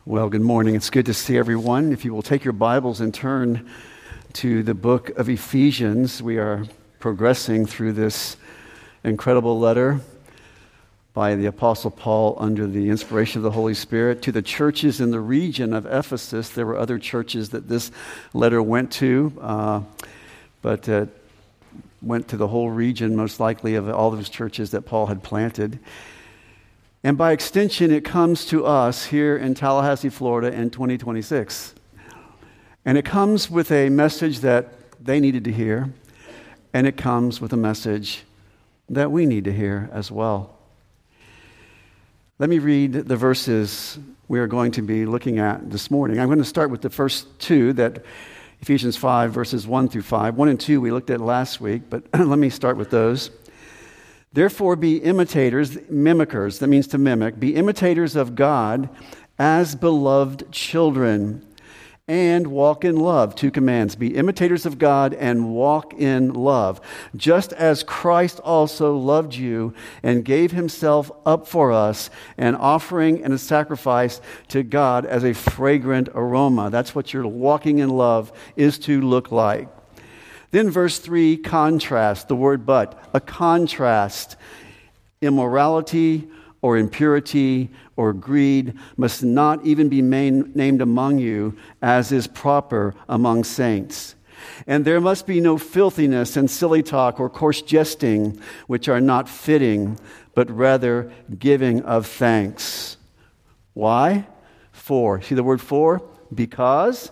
Well, good morning. It's good to see everyone. If you will take your Bibles and turn to the book of Ephesians, we are progressing through this incredible letter by the Apostle Paul under the inspiration of the Holy Spirit to the churches in the region of Ephesus. There were other churches that this letter went to, but went to the whole region, most likely, of all those churches that Paul had planted. And by extension, it comes to us here in Tallahassee, Florida in 2026. And it comes with a message that they needed to hear, and it comes with a message that we need to hear as well. Let me read the verses we are going to be looking at this morning. I'm going to start with the first two, that Ephesians 5, verses 1 through 5. 1 and 2 we looked at last week, but let me start with those. Therefore, be imitators, mimickers, that means to mimic, be imitators of God as beloved children, and walk in love. Two commands, be imitators of God and walk in love, just as Christ also loved you and gave himself up for us, an offering and a sacrifice to God as a fragrant aroma. That's what your walking in love is to look like. Then verse 3, contrast, the word but, a contrast. Immorality or impurity or greed must not even be named among you, as is proper among saints. And there must be no filthiness and silly talk or coarse jesting, which are not fitting, but rather giving of thanks. Why? For. See the word for? Because.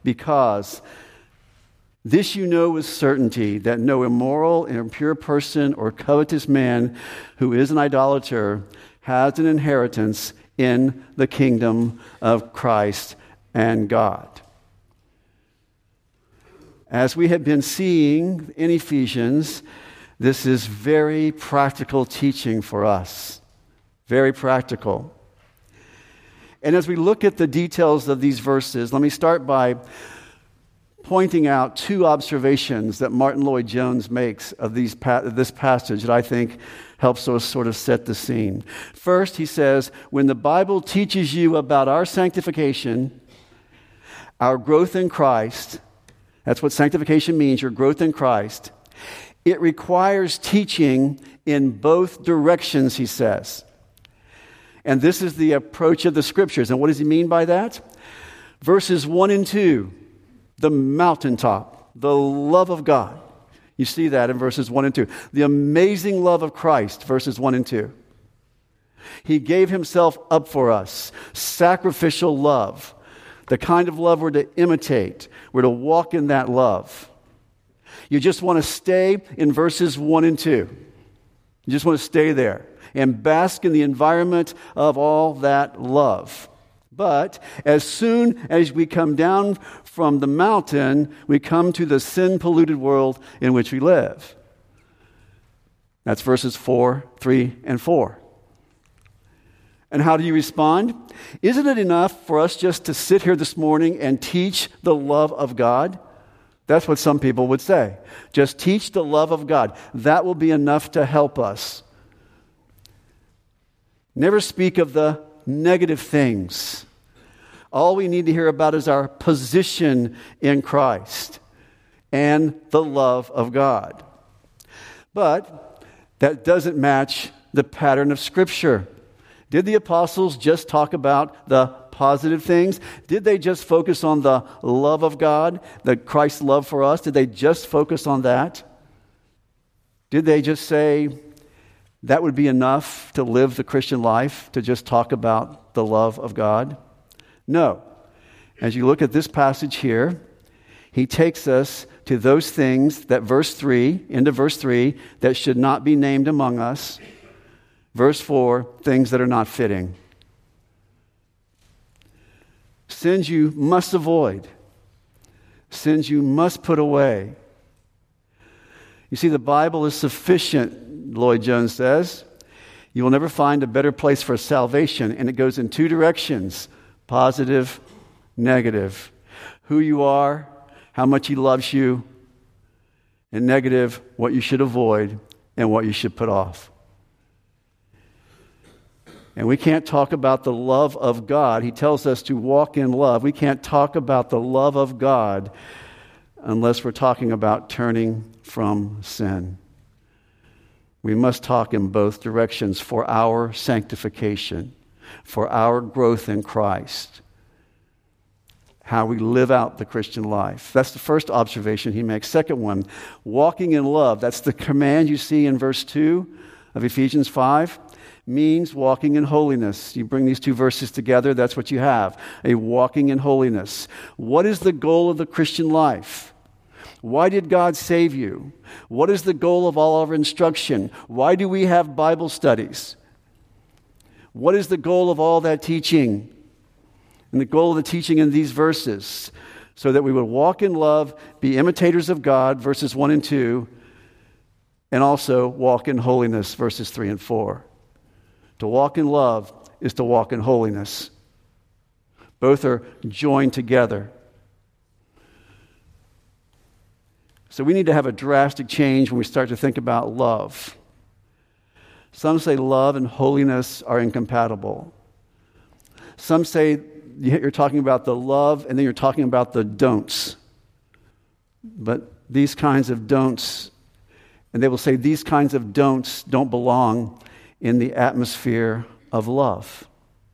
This you know with certainty, that no immoral and impure person or covetous man who is an idolater has an inheritance in the kingdom of Christ and God. As we have been seeing in Ephesians, this is very practical teaching for us. Very practical. And as we look at the details of these verses, let me start by pointing out two observations that Martin Lloyd-Jones makes of this passage that I think helps us sort of set the scene. First, he says, when the Bible teaches you about our sanctification, our growth in Christ, that's what sanctification means, your growth in Christ, it requires teaching in both directions, he says. And this is the approach of the Scriptures. And what does he mean by that? Verses 1 and 2. The mountaintop, the love of God. You see that in verses 1 and 2. The amazing love of Christ, verses 1 and 2. He gave himself up for us. Sacrificial love. The kind of love we're to imitate. We're to walk in that love. You just want to stay in verses 1 and 2. You just want to stay there and bask in the environment of all that love. But as soon as we come down from the mountain, we come to the sin-polluted world in which we live. That's verses 4, 3, and 4. And how do you respond? Isn't it enough for us just to sit here this morning and teach the love of God? That's what some people would say. Just teach the love of God. That will be enough to help us. Never speak of the negative things. All we need to hear about is our position in Christ and the love of God. But that doesn't match the pattern of Scripture. Did the apostles just talk about the positive things? Did they just focus on the love of God, the Christ's love for us? Did they just focus on that? Did they just say that would be enough to live the Christian life, to just talk about the love of God? No. As you look at this passage here, he takes us to those things that into verse 3, that should not be named among us. Verse 4, things that are not fitting. Sins you must avoid. Sins you must put away. You see, the Bible is sufficient, Lloyd-Jones says. You will never find a better place for salvation, and it goes in two directions. Positive, negative. Who you are, how much he loves you, and negative, what you should avoid and what you should put off. And we can't talk about the love of God. He tells us to walk in love. We can't talk about the love of God unless we're talking about turning from sin. We must talk in both directions for our sanctification, for our growth in Christ, how we live out the Christian life. That's the first observation he makes. Second one, walking in love. That's the command you see in verse 2 of Ephesians 5. Means walking in holiness. You bring these two verses together, that's what you have, a walking in holiness. What is the goal of the Christian life? Why did God save you? What is the goal of all our instruction? Why do we have Bible studies? What is the goal of all that teaching? And the goal of the teaching in these verses, so that we would walk in love, be imitators of God, verses 1 and 2, and also walk in holiness, verses 3 and 4. To walk in love is to walk in holiness. Both are joined together. So we need to have a drastic change when we start to think about love. Some say love and holiness are incompatible. Some say you're talking about the love and then you're talking about the don'ts. But these kinds of don'ts, and they will say these kinds of don'ts don't belong in the atmosphere of love.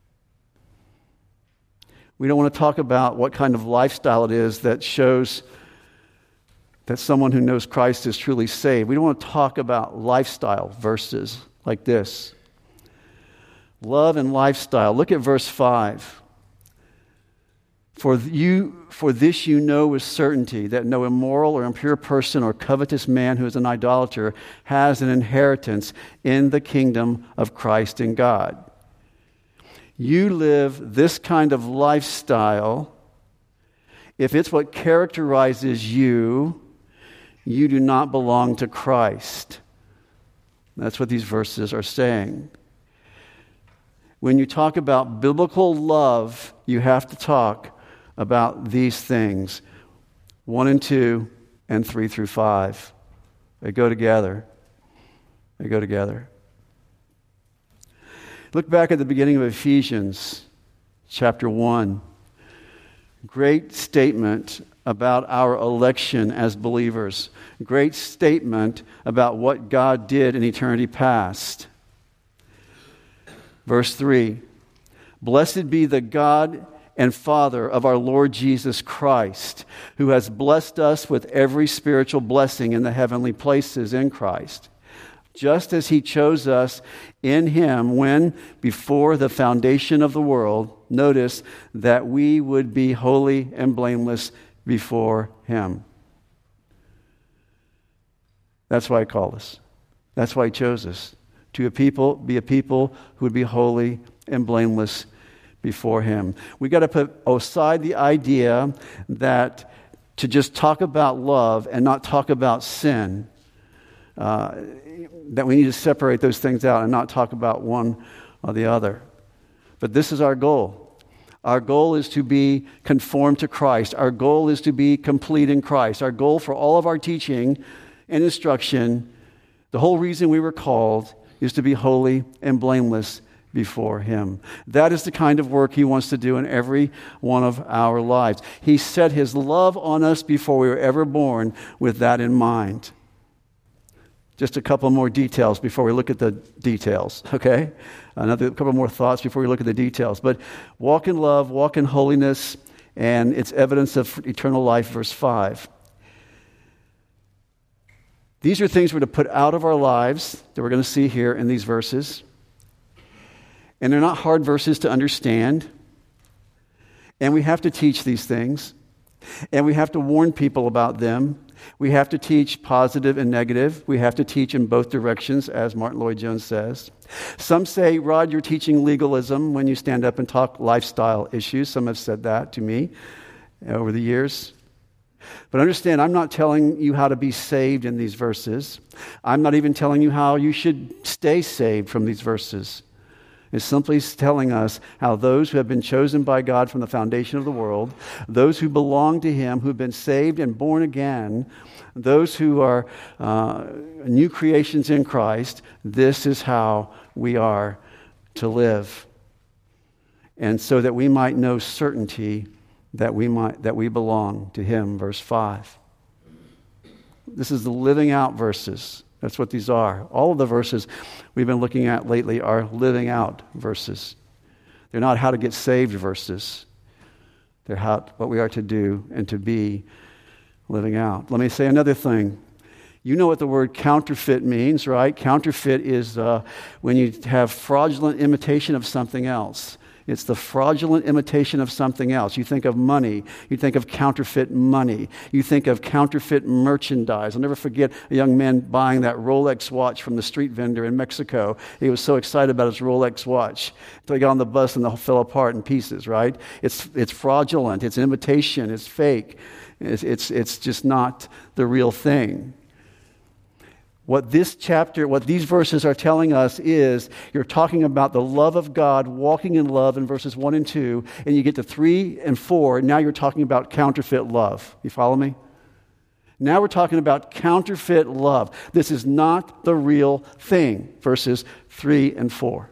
We don't want to talk about what kind of lifestyle it is that shows that someone who knows Christ is truly saved. We don't want to talk about lifestyle verses like this. Love and lifestyle. Look at verse 5. For this you know with certainty that no immoral or impure person or covetous man who is an idolater has an inheritance in the kingdom of Christ and God. You live this kind of lifestyle. If it's what characterizes you, you do not belong to Christ. That's what these verses are saying. When you talk about biblical love, you have to talk about these things, 1 and 2 and 3 through 5. They go together. They go together. Look back at the beginning of Ephesians chapter 1. Great statement about our election as believers. Great statement about what God did in eternity past. Verse 3, blessed be the God and Father of our Lord Jesus Christ, who has blessed us with every spiritual blessing in the heavenly places in Christ, just as he chose us in him when, before the foundation of the world, notice that we would be holy and blameless before him. That's why he called us. That's why he chose us. To be a people who would be holy and blameless before him. We got to put aside the idea that to just talk about love and not talk about sin, that we need to separate those things out and not talk about one or the other. But this is our goal. Our goal is to be conformed to Christ. Our goal is to be complete in Christ. Our goal for all of our teaching and instruction, the whole reason we were called, is to be holy and blameless before him. That is the kind of work he wants to do in every one of our lives. He set his love on us before we were ever born with that in mind. Just a couple more details before we look at the details, okay? A couple more thoughts before we look at the details. But walk in love, walk in holiness, and it's evidence of eternal life, verse 5. These are things we're to put out of our lives that we're going to see here in these verses. And they're not hard verses to understand. And we have to teach these things. And we have to warn people about them. We have to teach positive and negative. We have to teach in both directions, as Martin Lloyd-Jones says. Some say, Rod, you're teaching legalism when you stand up and talk lifestyle issues. Some have said that to me over the years. But understand, I'm not telling you how to be saved in these verses. I'm not even telling you how you should stay saved from these verses. It's simply telling us how those who have been chosen by God from the foundation of the world, those who belong to him, who have been saved and born again, those who are new creations in Christ, this is how we are to live, and so that we might know certainty that we belong to him. Verse 5. This is the living out verses. That's what these are. All of the verses we've been looking at lately are living out verses. They're not how to get saved verses. They're what we are to do and to be living out. Let me say another thing. You know what the word counterfeit means, right? Counterfeit is when you have fraudulent imitation of something else. It's the fraudulent imitation of something else. You think of money. You think of counterfeit money. You think of counterfeit merchandise. I'll never forget a young man buying that Rolex watch from the street vendor in Mexico. He was so excited about his Rolex watch until he got on the bus and it fell apart in pieces, right? It's fraudulent. It's an imitation. It's fake. It's just not the real thing. What these verses are telling us is you're talking about the love of God, walking in love in verses 1 and 2, and you get to 3 and 4, and now you're talking about counterfeit love. You follow me? Now we're talking about counterfeit love. This is not the real thing, verses 3 and 4.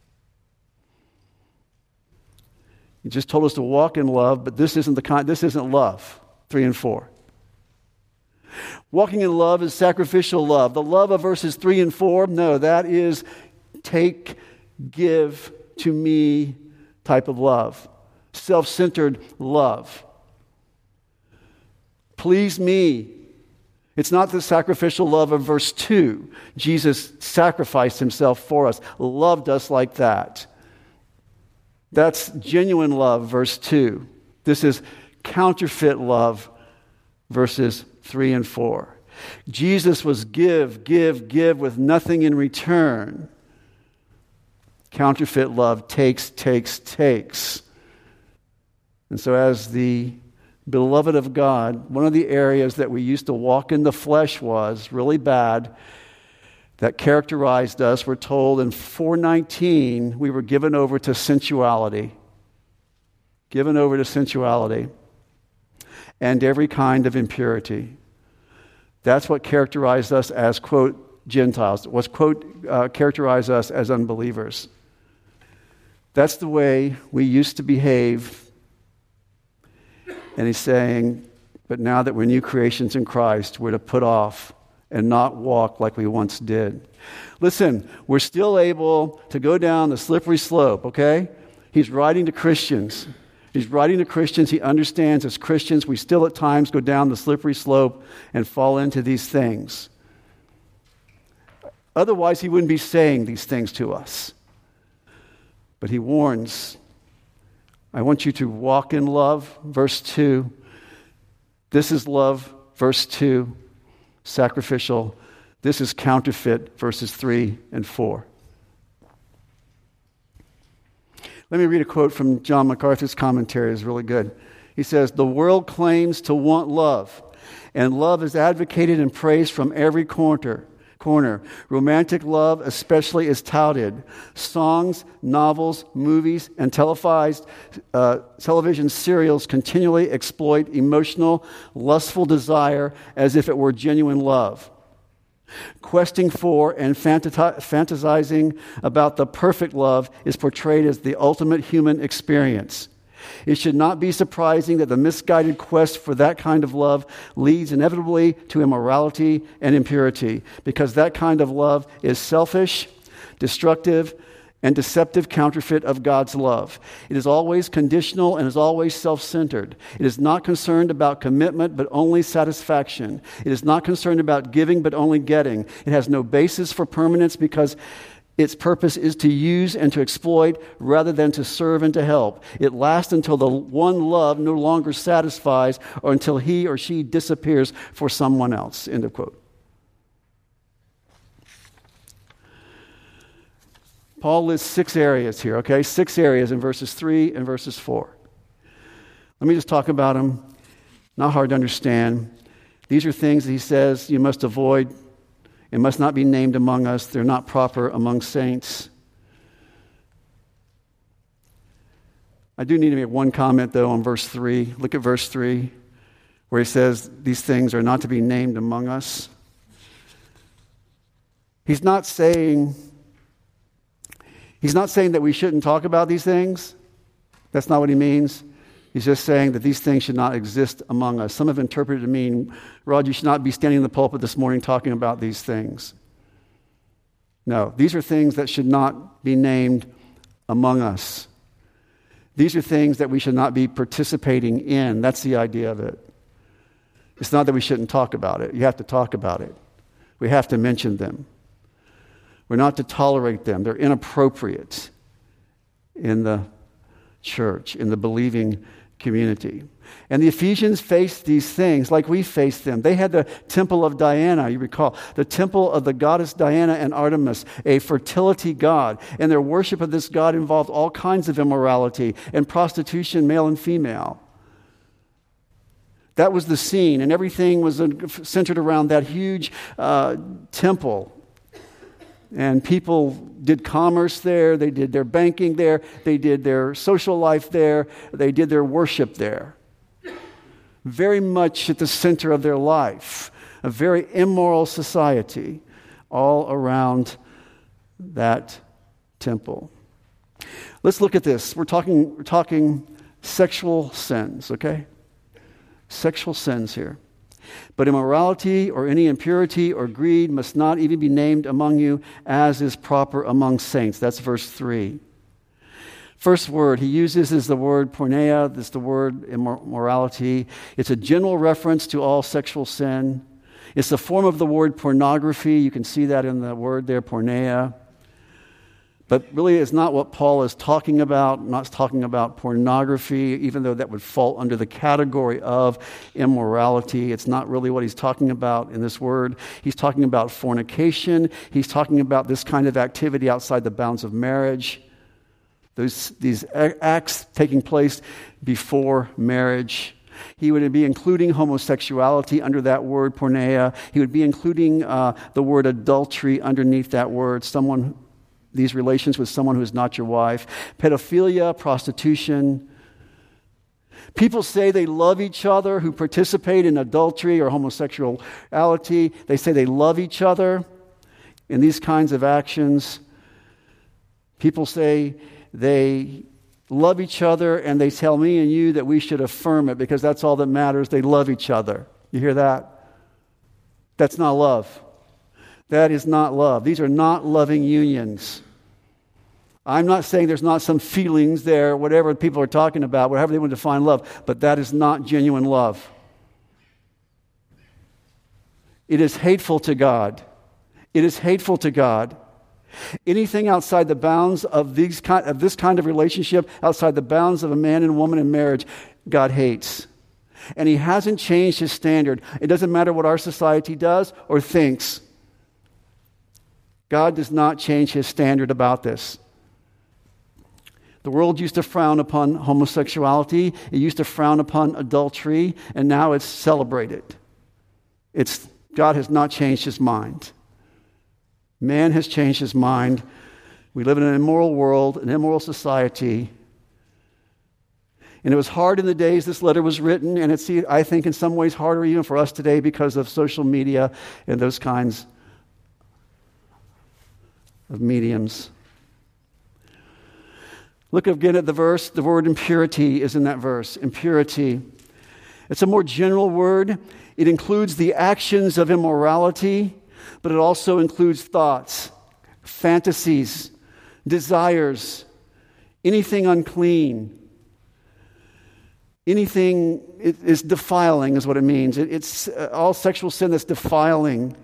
You just told us to walk in love, but this isn't love, 3 and 4. Walking in love is sacrificial love. The love of verses 3 and 4, no, that is take, give to me type of love. Self-centered love. Please me. It's not the sacrificial love of verse 2. Jesus sacrificed himself for us, loved us like that. That's genuine love, verse 2. This is counterfeit love, verses 3 and 4. Jesus was give with nothing in return. Counterfeit love takes. And so as the beloved of God, one of the areas that we used to walk in the flesh was really bad, that characterized us, we're told in 4:19, we were given over to sensuality. Given over to sensuality. And every kind of impurity. That's what characterized us as, quote, Gentiles. What's, quote, characterized us as unbelievers. That's the way we used to behave. And he's saying, but now that we're new creations in Christ, we're to put off and not walk like we once did. Listen, we're still able to go down the slippery slope, okay? He's writing to Christians. He's writing to Christians. He understands as Christians we still at times go down the slippery slope and fall into these things. Otherwise, he wouldn't be saying these things to us. But he warns, I want you to walk in love, verse 2. This is love, verse 2, sacrificial. This is counterfeit, verses 3 and 4. Let me read a quote from John MacArthur's commentary. It's really good. He says, the world claims to want love, and love is advocated and praised from every corner. Romantic love especially is touted. Songs, novels, movies, and television serials continually exploit emotional, lustful desire as if it were genuine love. Questing for and fantasizing about the perfect love is portrayed as the ultimate human experience. It should not be surprising that the misguided quest for that kind of love leads inevitably to immorality and impurity, because that kind of love is selfish, destructive, and deceptive counterfeit of God's love. It is always conditional and is always self-centered. It is not concerned about commitment, but only satisfaction. It is not concerned about giving, but only getting. It has no basis for permanence because its purpose is to use and to exploit rather than to serve and to help. It lasts until the one love no longer satisfies or until he or she disappears for someone else. End of quote. Paul lists 6 areas here, okay? 6 areas in verses 3 and verses 4. Let me just talk about them. Not hard to understand. These are things that he says you must avoid. It must not be named among us. They're not proper among saints. I do need to make one comment, though, on verse 3. Look at verse 3, where he says these things are not to be named among us. He's not saying He's not saying that we shouldn't talk about these things. That's not what he means. He's just saying that these things should not exist among us. Some have interpreted it to mean, Rod, you should not be standing in the pulpit this morning talking about these things. No, these are things that should not be named among us. These are things that we should not be participating in. That's the idea of it. It's not that we shouldn't talk about it. You have to talk about it. We have to mention them. We're not to tolerate them. They're inappropriate in the church, in the believing community. And the Ephesians faced these things like we faced them. They had the temple of Diana, you recall, the temple of the goddess Diana and Artemis, a fertility god. And their worship of this god involved all kinds of immorality and prostitution, male and female. That was the scene, and everything was centered around that huge temple. And people did commerce there, they did their banking there, they did their social life there, they did their worship there. Very much at the center of their life. A very immoral society all around that temple. Let's look at this. We're talking sexual sins, okay? Sexual sins here. But immorality or any impurity or greed must not even be named among you, as is proper among saints. That's verse 3. First word he uses is the word porneia. That's the word immorality. It's a general reference to all sexual sin. It's the form of the word pornography. You can see that in the word there, porneia. But really, it's not what Paul is talking about. I'm not talking about pornography, even though that would fall under the category of immorality. It's not really what he's talking about in this word. He's talking about fornication. He's talking about this kind of activity outside the bounds of marriage. These acts taking place before marriage. He would be including homosexuality under that word, porneia. He would be including the word adultery underneath that word, these relations with someone who is not your wife. Pedophilia, prostitution. People say they love each other who participate in adultery or homosexuality. They say they love each other in these kinds of actions. People say they love each other and they tell me and you that we should affirm it because that's all that matters. They love each other. You hear that? That's not love. That is not love. These are not loving unions. I'm not saying there's not some feelings there, whatever people are talking about, whatever they want to define love, but that is not genuine love. It is hateful to God. It is hateful to God. Anything outside the bounds of this kind of relationship, outside the bounds of a man and woman in marriage, God hates. And He hasn't changed His standard. It doesn't matter what our society does or thinks. God does not change His standard about this. The world used to frown upon homosexuality. It used to frown upon adultery, and now it's celebrated. God has not changed His mind. Man has changed his mind. We live in an immoral world, an immoral society. And it was hard in the days this letter was written, and it's, I think, in some ways harder even for us today because of social media and those kinds of mediums. Look again at the verse. The word impurity is in that verse. Impurity. It's a more general word. It includes the actions of immorality, but it also includes thoughts, fantasies, desires, anything unclean. Anything is defiling is what it means. It's all sexual sin that's defiling.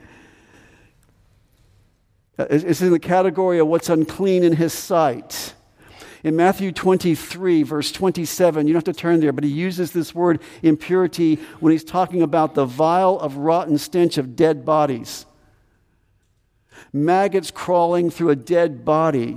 It's in the category of what's unclean in His sight. In Matthew 23, verse 27, you don't have to turn there, but He uses this word impurity when He's talking about the vile of rotten stench of dead bodies. Maggots crawling through a dead body.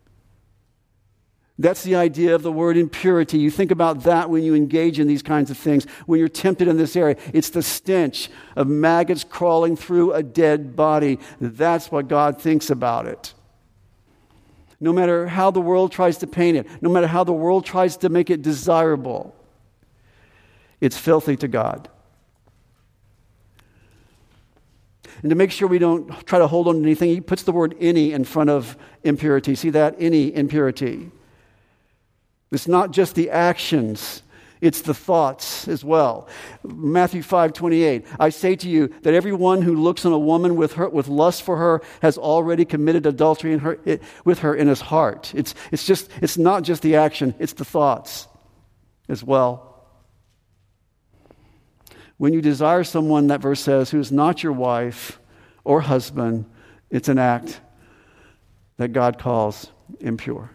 That's the idea of the word impurity. You think about that when you engage in these kinds of things. When you're tempted in this area, it's the stench of maggots crawling through a dead body. That's what God thinks about it. No matter how the world tries to paint it, no matter how the world tries to make it desirable, it's filthy to God. And to make sure we don't try to hold on to anything, he puts the word any in front of impurity. See that? Any impurity. It's not just the actions, it's the thoughts as well. Matthew 5:28, I say to you that everyone who looks on a woman with lust for her has already committed adultery with her in his heart. It's not just the action, it's the thoughts as well. When you desire someone, that verse says, who is not your wife or husband, it's an act that God calls impure.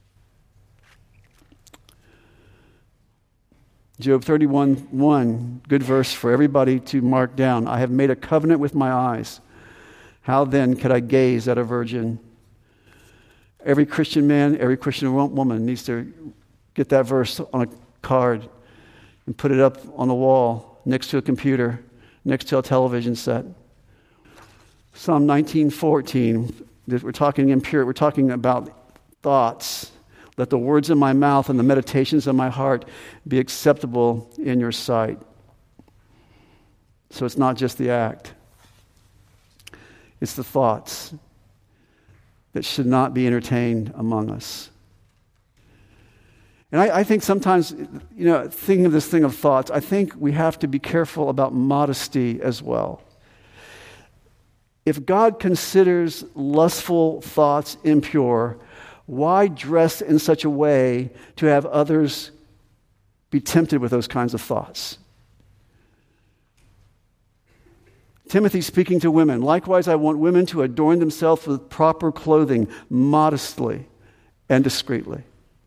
Job 31:1, good verse for everybody to mark down. I have made a covenant with my eyes. How then could I gaze at a virgin? Every Christian man, every Christian woman needs to get that verse on a card and put it up on the wall next to a computer, next to a television set. Psalm 19:14, we're talking impure, we're talking about thoughts. Let the words of my mouth and the meditations of my heart be acceptable in your sight. So it's not just the act. It's the thoughts that should not be entertained among us. And I think sometimes, thinking of this thing of thoughts, I think we have to be careful about modesty as well. If God considers lustful thoughts impure, why dress in such a way to have others be tempted with those kinds of thoughts? Timothy speaking to women, likewise I want women to adorn themselves with proper clothing, modestly and discreetly.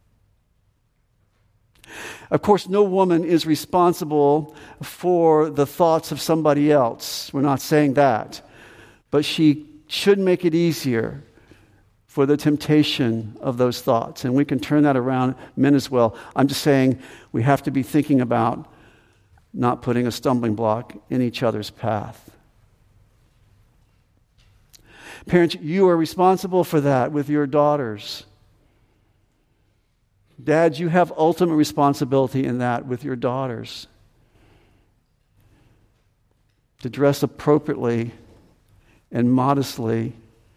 Of course, no woman is responsible for the thoughts of somebody else. We're not saying that. But she should make it easier for the temptation of those thoughts. And we can turn that around, men as well. I'm just saying we have to be thinking about not putting a stumbling block in each other's path. Parents, you are responsible for that with your daughters. Dads, you have ultimate responsibility in that with your daughters. To dress appropriately and modestly.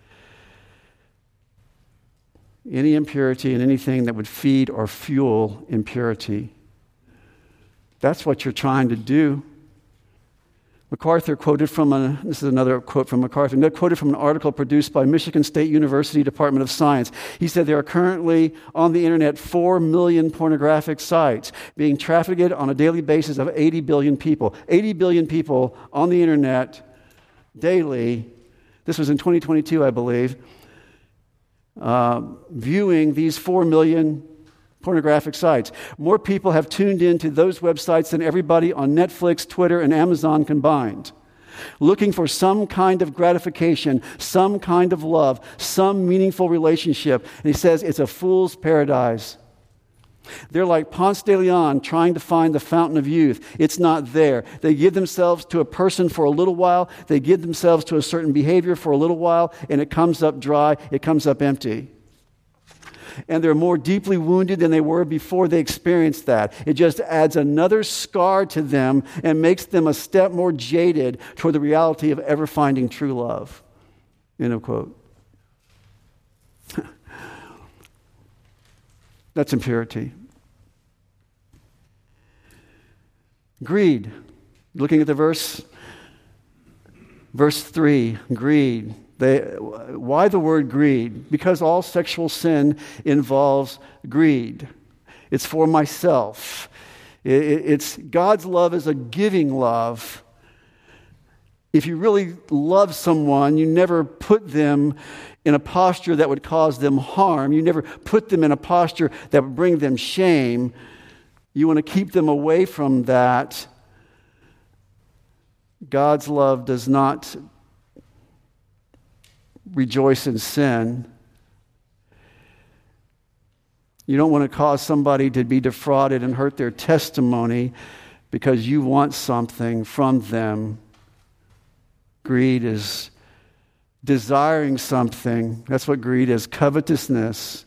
Any impurity and anything that would feed or fuel impurity. That's what you're trying to do. MacArthur quoted from this is another quote from MacArthur, quoted from an article produced by Michigan State University Department of Science. He said there are currently on the internet 4 million pornographic sites being trafficked on a daily basis of 80 billion people. 80 billion people on the internet daily. This was in 2022, I believe. Viewing these 4 million pornographic sites. More people have tuned into those websites than everybody on Netflix, Twitter, and Amazon combined. Looking for some kind of gratification, some kind of love, some meaningful relationship. And he says it's a fool's paradise. They're like Ponce de Leon trying to find the fountain of youth. It's not there. They give themselves to a person for a little while. They give themselves to a certain behavior for a little while, and it comes up dry. It comes up empty. And they're more deeply wounded than they were before they experienced that. It just adds another scar to them and makes them a step more jaded toward the reality of ever finding true love. End of quote. That's impurity. Greed. Looking at the verse 3, greed. Why the word greed? Because all sexual sin involves greed. It's for myself. It's God's love is a giving love. If you really love someone, you never put them in a posture that would cause them harm. You never put them in a posture that would bring them shame. You want to keep them away from that. God's love does not rejoice in sin. You don't want to cause somebody to be defrauded and hurt their testimony because you want something from them. Greed is desiring something. That's what greed is, covetousness.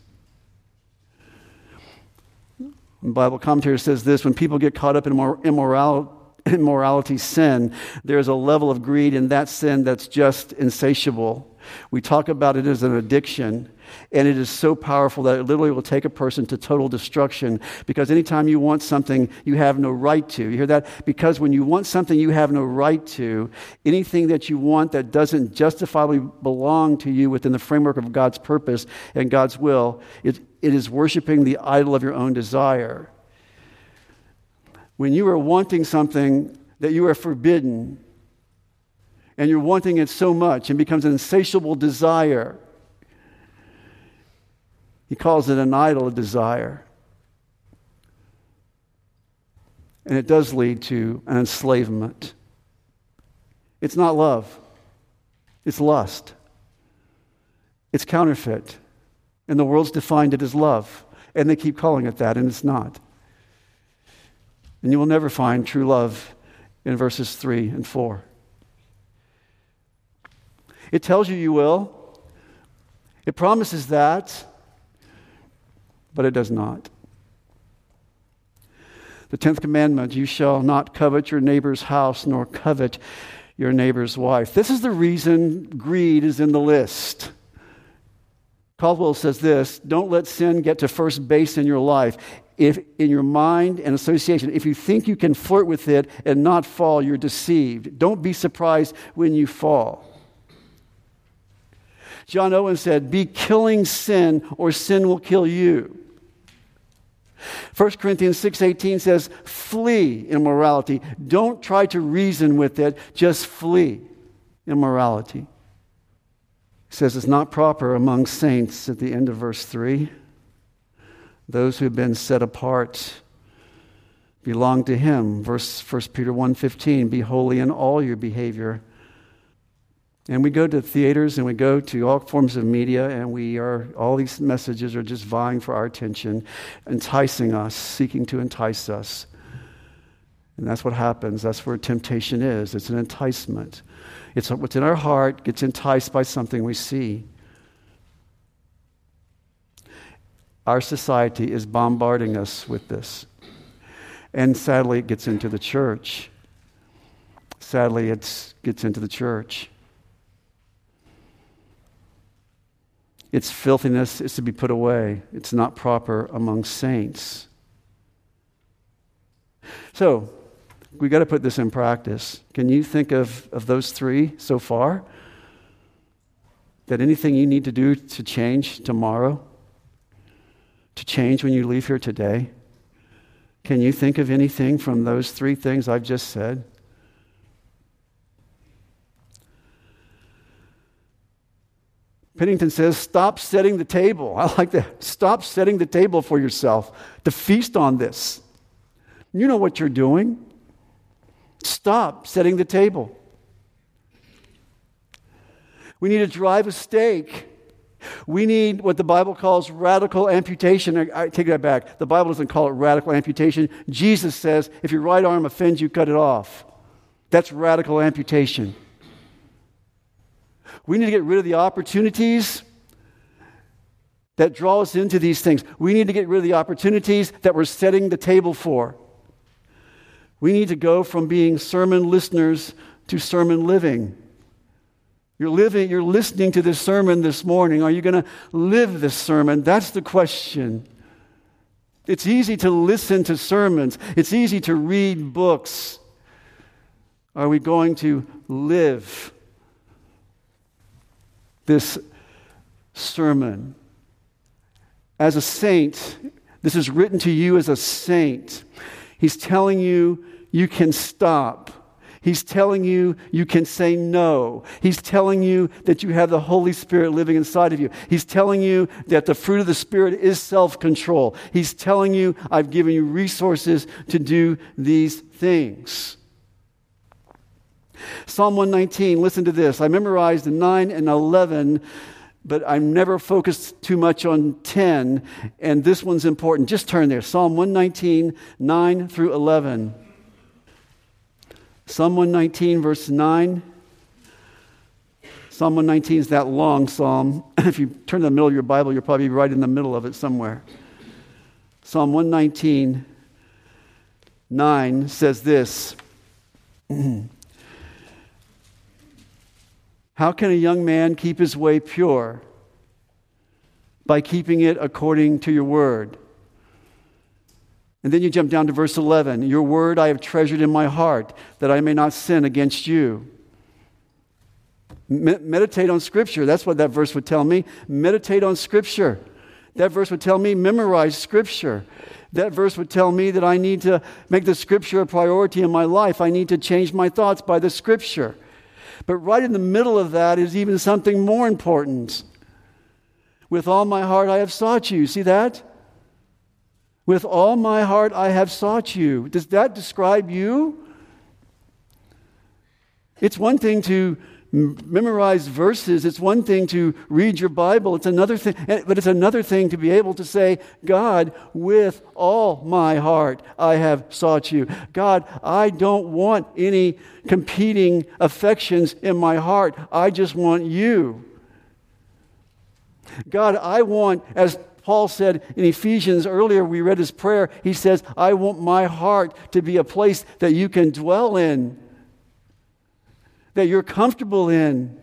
The Bible commentary says this: when people get caught up in immorality, sin, there's a level of greed in that sin that's just insatiable. We talk about it as an addiction, and it is so powerful that it literally will take a person to total destruction, because anytime you want something you have no right to. You hear that? Because when you want something you have no right to, anything that you want that doesn't justifiably belong to you within the framework of God's purpose and God's will, it is worshiping the idol of your own desire. When you are wanting something that you are forbidden, and you're wanting it so much and becomes an insatiable desire, he calls it an idol of desire. And it does lead to an enslavement. It's not love. It's lust. It's counterfeit. And the world's defined it as love. And they keep calling it that, and it's not. And you will never find true love in verses 3 and 4. It tells you you will. It promises that, but it does not. The 10th commandment, you shall not covet your neighbor's house, nor covet your neighbor's wife. This is the reason greed is in the list. Caldwell says this: don't let sin get to first base in your life. If in your mind and association, if you think you can flirt with it and not fall, you're deceived. Don't be surprised when you fall. John Owen said, be killing sin or sin will kill you. 1 Corinthians 6:18 says, flee immorality. Don't try to reason with it, just flee immorality. He says it's not proper among saints at the end of verse 3. Those who have been set apart belong to him. 1 Peter 1:15, be holy in all your behavior. And we go to theaters and we go to all forms of media, and all these messages are just vying for our attention, enticing us, seeking to entice us. And that's what happens. That's where temptation is. It's an enticement. It's what's in our heart gets enticed by something we see. Our society is bombarding us with this. And sadly, it gets into the church. Sadly, it gets into the church. Its filthiness is to be put away. It's not proper among saints. So, we got to put this in practice. Can you think of those three so far? That anything you need to do to change tomorrow? To change when you leave here today? Can you think of anything from those three things I've just said? Pennington says, stop setting the table. I like that. Stop setting the table for yourself to feast on this. You know what you're doing. Stop setting the table. We need to drive a stake. We need what the Bible calls radical amputation. I take that back. The Bible doesn't call it radical amputation. Jesus says, if your right arm offends you, cut it off. That's radical amputation. We need to get rid of the opportunities that draw us into these things. We need to get rid of the opportunities that we're setting the table for. We need to go from being sermon listeners to sermon living. You're listening to this sermon this morning. Are you going to live this sermon? That's the question. It's easy to listen to sermons. It's easy to read books. Are we going to live this sermon? As a saint, this is written to you as a saint. He's telling you you can stop. He's telling you you can say no. He's telling you that you have the Holy Spirit living inside of you. He's telling you that the fruit of the Spirit is self-control. He's telling you, I've given you resources to do these things. Psalm 119, listen to this. I memorized 9 and 11, but I'm never focused too much on 10, and this one's important. Just turn there. Psalm 119, 9 through 11. Psalm 119, verse 9. Psalm 119 is that long psalm. If you turn to the middle of your Bible, you'll probably be right in the middle of it somewhere. Psalm 119, 9 says this: How can a young man keep his way pure? By keeping it according to your word. And then you jump down to verse 11. Your word I have treasured in my heart, that I may not sin against you. Meditate on Scripture. That's what that verse would tell me. Meditate on Scripture. That verse would tell me memorize Scripture. That verse would tell me that I need to make the Scripture a priority in my life. I need to change my thoughts by the Scripture. But right in the middle of that is even something more important. With all my heart I have sought you. See that? With all my heart I have sought you. Does that describe you? It's one thing to memorize verses. It's one thing to read your Bible. It's another thing, but it's another thing to be able to say, God, with all my heart I have sought you. God, I don't want any competing affections in my heart. I just want you. God, I want, as Paul said in Ephesians earlier, we read his prayer, he says, I want my heart to be a place that you can dwell in, that you're comfortable in.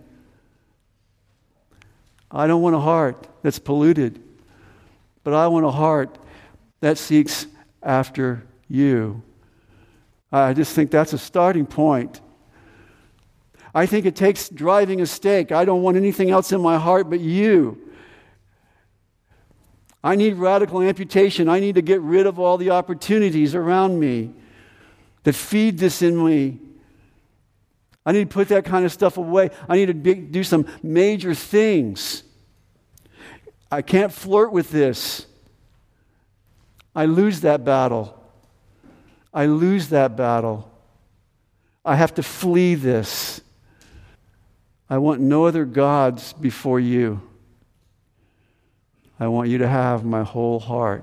I don't want a heart that's polluted, but I want a heart that seeks after you. I just think that's a starting point. I think it takes driving a stake. I don't want anything else in my heart but you. I need radical amputation. I need to get rid of all the opportunities around me that feed this in me. I need to put that kind of stuff away. I need to do some major things. I can't flirt with this. I lose that battle. I lose that battle. I have to flee this. I want no other gods before you. I want you to have my whole heart.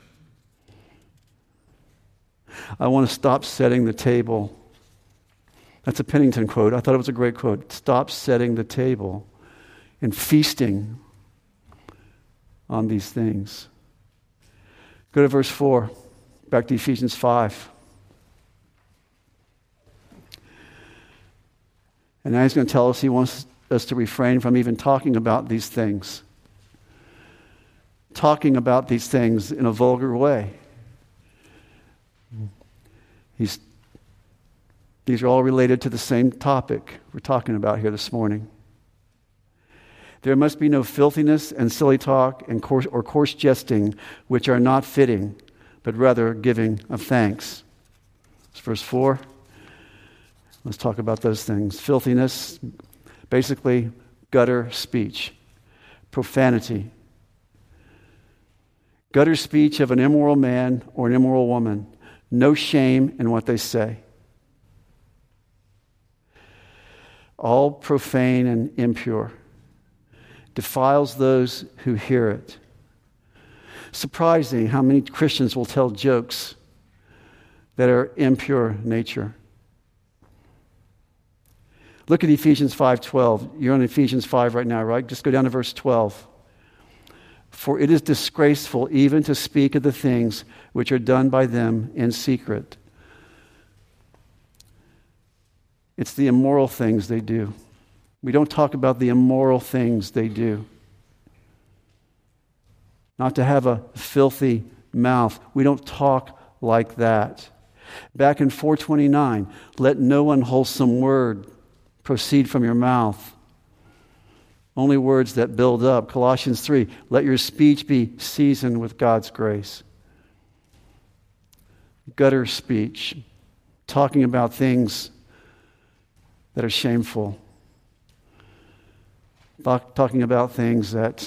I want to stop setting the table. That's a Pennington quote. I thought it was a great quote. Stop setting the table and feasting on these things. Go to verse 4. Back to Ephesians 5. And now he's going to tell us he wants us to refrain from even talking about these things. Talking about these things in a vulgar way. These are all related to the same topic we're talking about here this morning. There must be no filthiness and silly talk and coarse jesting, which are not fitting, but rather giving of thanks. It's verse 4. Let's talk about those things. Filthiness, basically gutter speech, profanity. Gutter speech of an immoral man or an immoral woman. No shame in what they say. All profane and impure. Defiles those who hear it. Surprising how many Christians will tell jokes that are impure nature. Look at Ephesians 5:12. You're on Ephesians 5 right now, right? Just go down to verse 12. For it is disgraceful even to speak of the things which are done by them in secret. It's the immoral things they do. We don't talk about the immoral things they do. Not to have a filthy mouth. We don't talk like that. Back in 4:29, let no unwholesome word proceed from your mouth. Only words that build up. Colossians 3, let your speech be seasoned with God's grace. Gutter speech, talking about things that are shameful. Talking about things that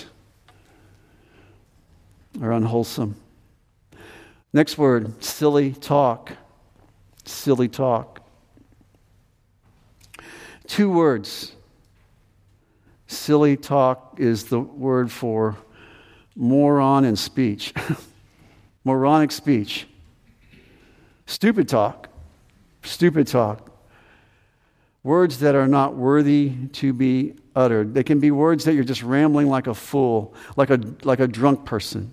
are unwholesome. Next word, silly talk. Silly talk. 2 words. Silly talk is the word for moron in speech. Moronic speech. Stupid talk. Stupid talk. Words that are not worthy to be uttered. They can be words that you're just rambling like a fool, like a drunk person.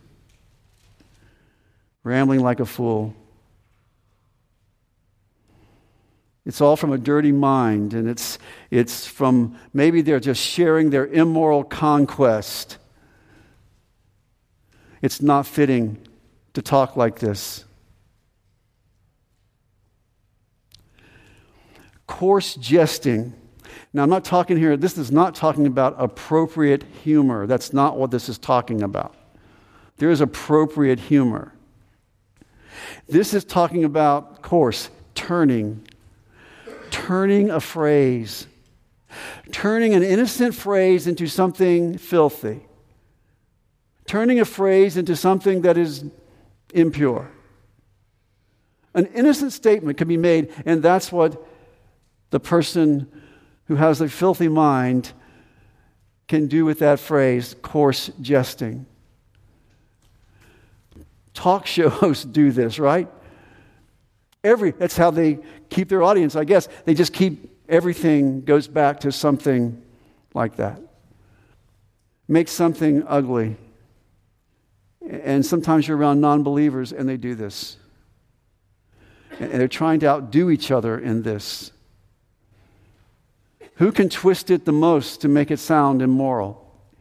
Rambling like a fool. It's all from a dirty mind, and it's from maybe they're just sharing their immoral conquest. It's not fitting to talk like this. Coarse jesting. Now, I'm not talking here, this is not talking about appropriate humor. That's not what this is talking about. There is appropriate humor. This is talking about coarse, turning a phrase, turning an innocent phrase into something filthy, turning a phrase into something that is impure. An innocent statement can be made, and that's what the person who has a filthy mind can do with that phrase, coarse jesting. Talk show hosts do this, right? That's how they keep their audience, I guess. They just keep, everything goes back to something like that. Make something ugly. And sometimes you're around non-believers and they do this. And they're trying to outdo each other in this. Who can twist it the most to make it sound immoral?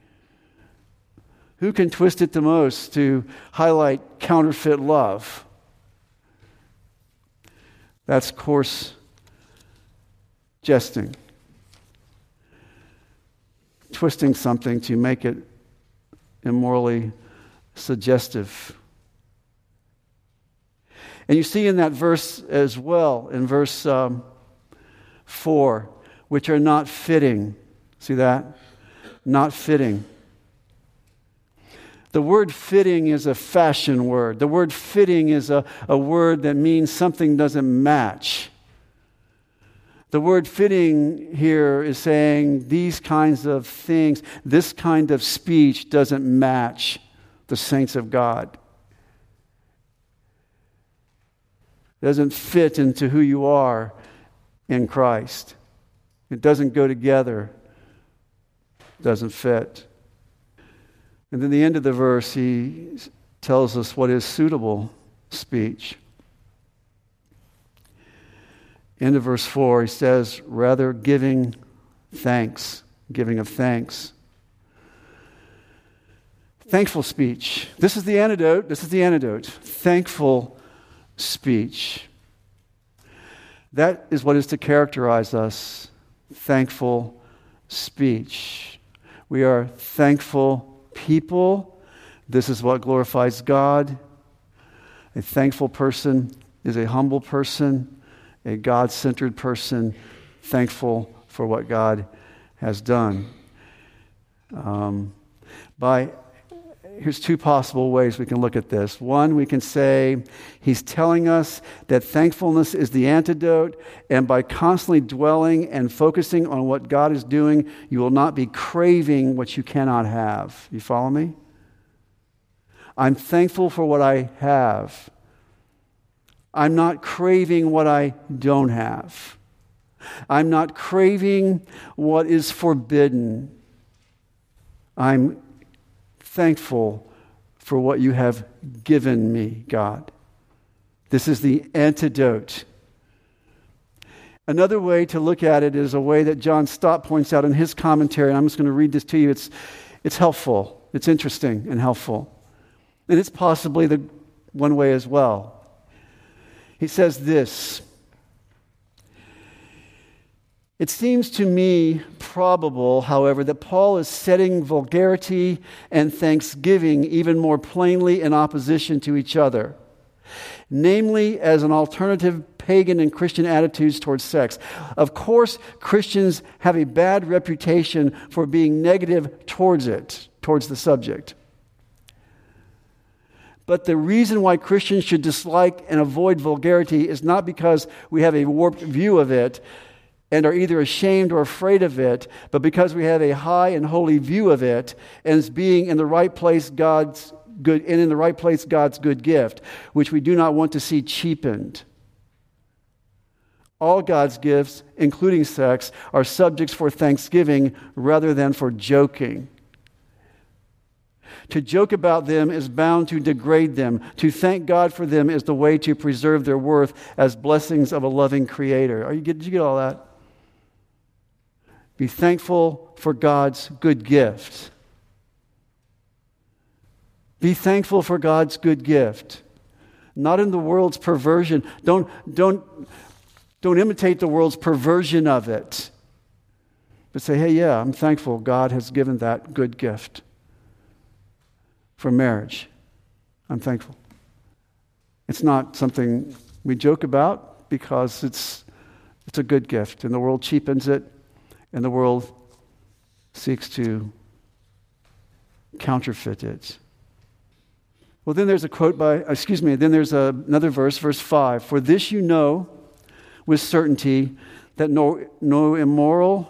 Who can twist it the most to highlight counterfeit love? That's coarse jesting. Twisting something to make it immorally suggestive. And you see in that verse as well, in verse 4, which are not fitting. See that? Not fitting. The word fitting is a fashion word. The word fitting is a word that means something doesn't match. The word fitting here is saying these kinds of things, this kind of speech doesn't match the saints of God. It doesn't fit into who you are in Christ. It doesn't go together. It doesn't fit. And then the end of the verse, he tells us what is suitable speech. End of verse 4, he says, rather giving thanks, giving of thanks. Thankful speech. This is the antidote. This is the antidote. Thankful speech. That is what is to characterize us. Thankful speech. We are thankful people. This is what glorifies God. A thankful person is a humble person, a God-centered person, thankful for what God has done. Here's two possible ways we can look at this. One, we can say he's telling us that thankfulness is the antidote, and by constantly dwelling and focusing on what God is doing, you will not be craving what you cannot have. You follow me? I'm thankful for what I have. I'm not craving what I don't have. I'm not craving what is forbidden. I'm thankful for what you have given me, God. This is the antidote. Another way to look at it is a way that John Stott points out in his commentary, and I'm just going to read this to you. It's helpful. It's interesting and helpful. And it's possibly the one way as well. He says this: it seems to me probable, however, that Paul is setting vulgarity and thanksgiving even more plainly in opposition to each other, namely as an alternative pagan and Christian attitudes towards sex. Of course, Christians have a bad reputation for being negative towards it, towards the subject. But the reason why Christians should dislike and avoid vulgarity is not because we have a warped view of it and are either ashamed or afraid of it, but because we have a high and holy view of it, and as being in the right place God's good, and in the right place God's good gift, which we do not want to see cheapened. All God's gifts, including sex, are subjects for thanksgiving rather than for joking. To joke about them is bound to degrade them. To thank God for them is the way to preserve their worth as blessings of a loving Creator. Did you get all that? Be thankful for God's good gift. Be thankful for God's good gift. Not in the world's perversion. Don't imitate the world's perversion of it. But say, hey, yeah, I'm thankful God has given that good gift for marriage. I'm thankful. It's not something we joke about because it's a good gift, and the world cheapens it, and the world seeks to counterfeit it. Well, then there's a quote then there's another verse, verse 5. For this you know with certainty that no immoral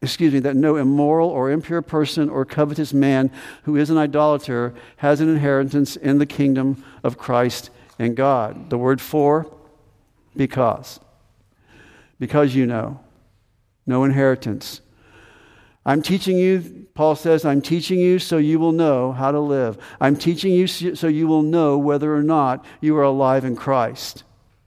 or impure person or covetous man who is an idolater has an inheritance in the kingdom of Christ and God. The word for, because. Because you know. No inheritance. I'm teaching you, Paul says, I'm teaching you so you will know how to live. I'm teaching you so you will know whether or not you are alive in Christ.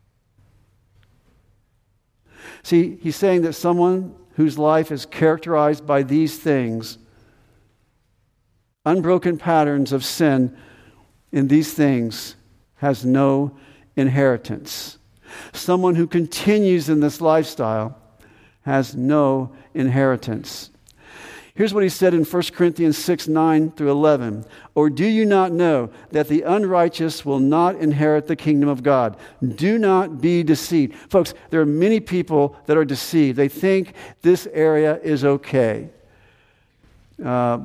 See, he's saying that someone whose life is characterized by these things, unbroken patterns of sin in these things, has no inheritance. Someone who continues in this lifestyle has no inheritance. Here's what he said in 1 Corinthians 6, 9 through 11. Or do you not know that the unrighteous will not inherit the kingdom of God? Do not be deceived. Folks, there are many people that are deceived. They think this area is okay. There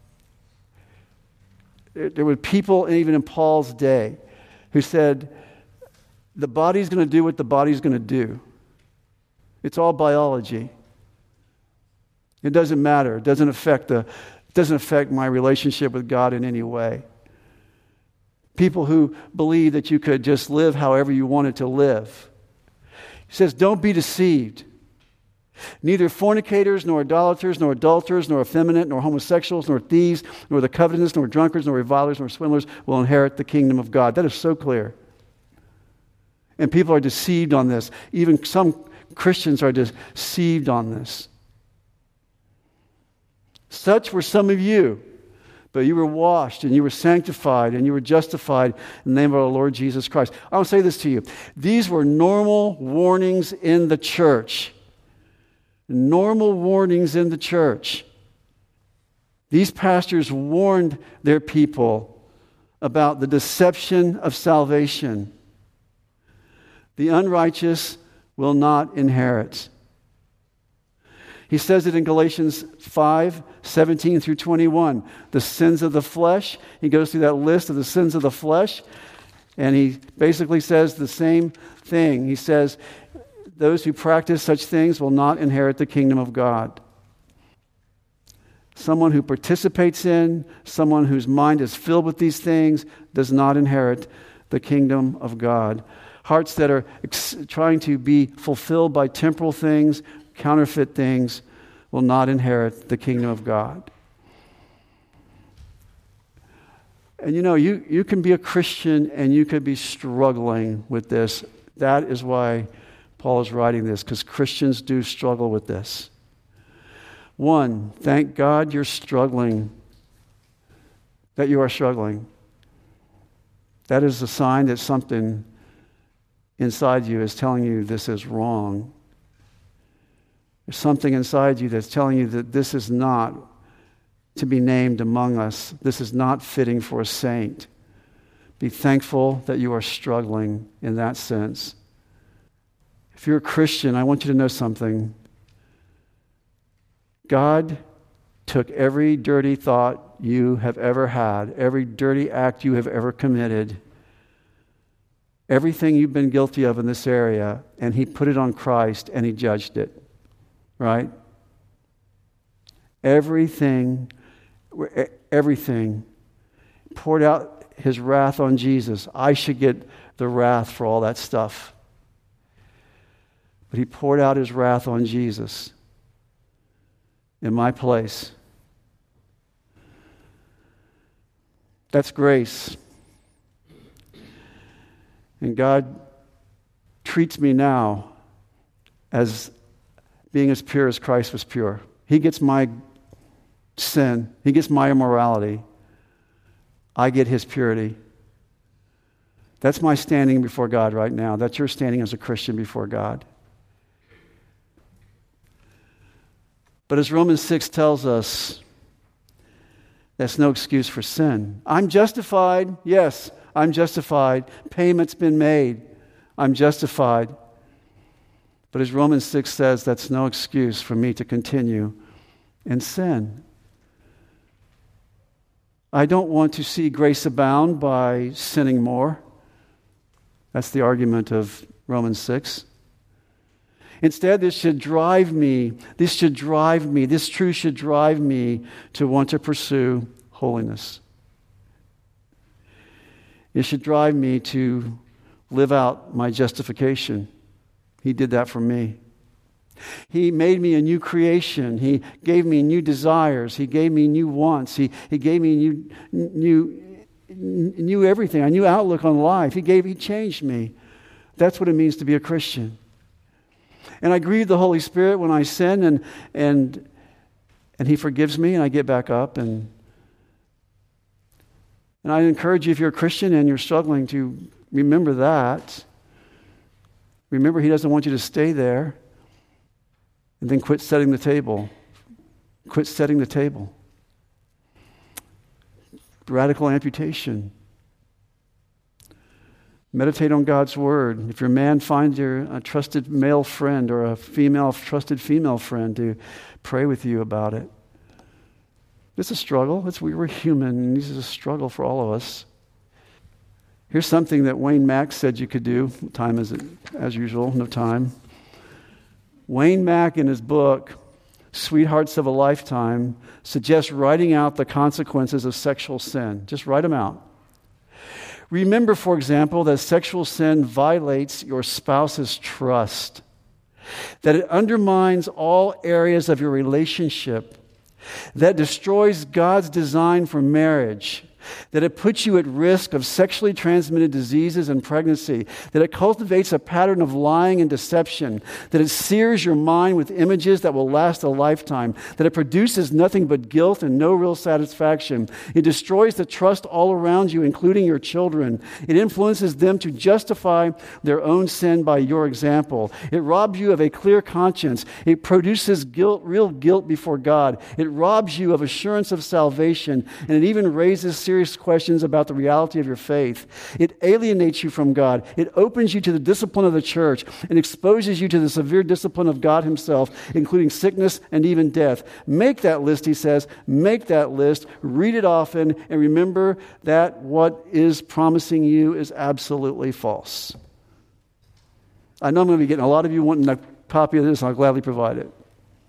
were people, even in Paul's day, who said, the body's going to do what the body's going to do. It's all biology. It doesn't matter. It doesn't affect my relationship with God in any way. People who believe that you could just live however you wanted to live. He says, don't be deceived. Neither fornicators, nor idolaters, nor adulterers, nor effeminate, nor homosexuals, nor thieves, nor the covetous, nor drunkards, nor revilers, nor swindlers will inherit the kingdom of God. That is so clear. And people are deceived on this. Even some Christians are deceived on this. Such were some of you, but you were washed and you were sanctified and you were justified in the name of our Lord Jesus Christ. I want to say this to you. These were normal warnings in the church. Normal warnings in the church. These pastors warned their people about the deception of salvation. The unrighteous will not inherit. He says it in Galatians 5, 17 through 21. The sins of the flesh. He goes through that list of the sins of the flesh. And he basically says the same thing. He says, those who practice such things will not inherit the kingdom of God. Someone who participates in, someone whose mind is filled with these things, does not inherit the kingdom of God. Hearts that are trying to be fulfilled by temporal things, counterfeit things, will not inherit the kingdom of God. And you can be a Christian and you could be struggling with this. That is why Paul is writing this, because Christians do struggle with this. One, thank God you're struggling, that you are struggling. That is a sign that something inside you is telling you this is wrong. There's something inside you that's telling you that this is not to be named among us. This is not fitting for a saint. Be thankful that you are struggling in that sense. If you're a Christian, I want you to know something. God took every dirty thought you have ever had, every dirty act you have ever committed, everything you've been guilty of in this area, and He put it on Christ and He judged it. Right? Everything poured out His wrath on Jesus. I should get the wrath for all that stuff. But He poured out His wrath on Jesus in my place. That's grace. And God treats me now as being as pure as Christ was pure. He gets my sin. He gets my immorality. I get his purity. That's my standing before God right now. That's your standing as a Christian before God. But as Romans 6 tells us, that's no excuse for sin. I'm justified. Yes, I'm justified. Payment's been made. I'm justified. But as Romans 6 says, that's no excuse for me to continue in sin. I don't want to see grace abound by sinning more. That's the argument of Romans 6. Instead, this truth should drive me to want to pursue holiness. It should drive me to live out my justification. He did that for me. He made me a new creation. He gave me new desires. He gave me new wants. He gave me new everything, a new outlook on life. He changed me. That's what it means to be a Christian. And I grieve the Holy Spirit when I sin, and He forgives me, and I get back up. And I encourage you, if you're a Christian and you're struggling, to remember that. Remember, He doesn't want you to stay there and then quit setting the table. Quit setting the table. Radical amputation. Meditate on God's Word. If you're a man, find a trusted male friend or a trusted female friend to pray with you about it. It's a struggle. We're human, and this is a struggle for all of us. Here's something that Wayne Mack said you could do. What time is it? As usual, no time. Wayne Mack, in his book, Sweethearts of a Lifetime, suggests writing out the consequences of sexual sin. Just write them out. Remember, for example, that sexual sin violates your spouse's trust, that it undermines all areas of your relationship, that destroys God's design for marriage, that it puts you at risk of sexually transmitted diseases and pregnancy, that it cultivates a pattern of lying and deception, that it sears your mind with images that will last a lifetime, that it produces nothing but guilt and no real satisfaction. It destroys the trust all around you, including your children. It influences them to justify their own sin by your example. It robs you of a clear conscience. It produces guilt, real guilt before God. It robs you of assurance of salvation, and it even raises serious questions about the reality of your faith. It alienates you from God. It opens you to the discipline of the church and exposes you to the severe discipline of God Himself, including sickness and even death. Make that list, he says. Make that list. Read it often, and remember that what is promising you is absolutely false. I know I'm going to be getting a lot of you wanting a copy of this, and I'll gladly provide it.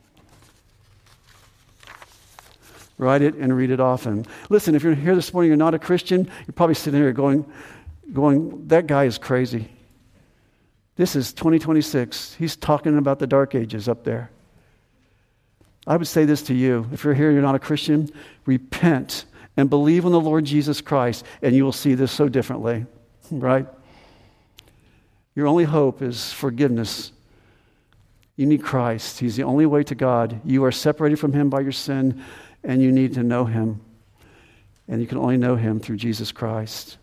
Write it and read it often. Listen, if you're here this morning, you're not a Christian, you're probably sitting here going, that guy is crazy. This is 2026. He's talking about the dark ages up there. I would say this to you. If you're here, you're not a Christian, repent and believe in the Lord Jesus Christ, and you will see this so differently, right? Your only hope is forgiveness. You need Christ. He's the only way to God. You are separated from Him by your sin, and you need to know Him. And you can only know Him through Jesus Christ.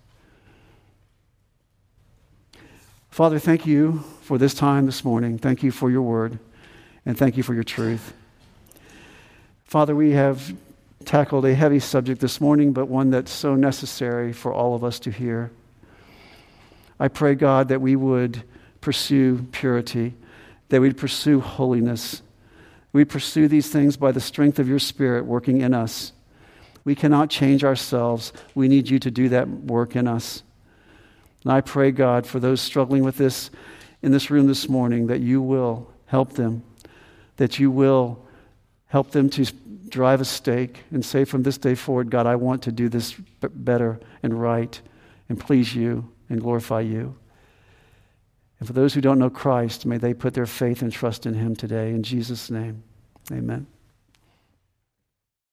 Father, thank you for this time this morning. Thank you for your word. And thank you for your truth. Father, we have tackled a heavy subject this morning, but one that's so necessary for all of us to hear. I pray, God, that we would pursue purity, that we'd pursue holiness. We pursue these things by the strength of your Spirit working in us. We cannot change ourselves. We need you to do that work in us. And I pray, God, for those struggling with this in this room this morning, that you will help them, that you will help them to drive a stake and say from this day forward, God, I want to do this better and right and please you and glorify you. And for those who don't know Christ, may they put their faith and trust in Him today. In Jesus' name, amen.